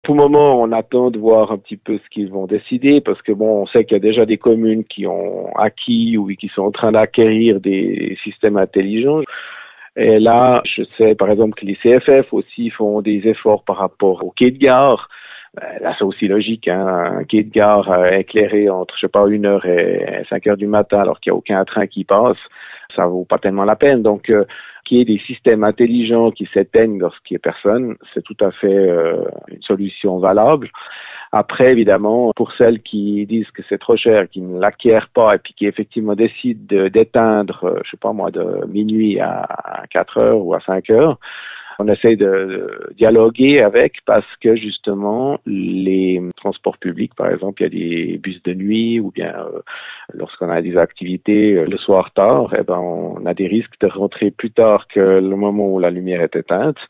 Pour le moment, on attend de voir un petit peu ce qu'ils vont décider parce que bon, on sait qu'il y a déjà des communes qui ont acquis ou qui sont en train d'acquérir des systèmes intelligents. Et là, je sais par exemple que les CFF aussi font des efforts par rapport au quai de gare. Là, c'est aussi logique, hein, un quai de gare éclairé entre, je sais pas, 1h et 5h du matin alors qu'il n'y a aucun train qui passe, ça vaut pas tellement la peine. Donc, qu'il y ait des systèmes intelligents qui s'éteignent lorsqu'il n'y a personne, c'est tout à fait une solution valable. Après, évidemment, pour celles qui disent que c'est trop cher, qui ne l'acquièrent pas et puis qui effectivement décident d'éteindre, je sais pas moi, de minuit à 4 heures ou à 5 heures, on essaie de dialoguer avec parce que justement les transports publics, par exemple, il y a des bus de nuit ou bien lorsqu'on a des activités le soir tard, eh ben on a des risques de rentrer plus tard que le moment où la lumière est éteinte.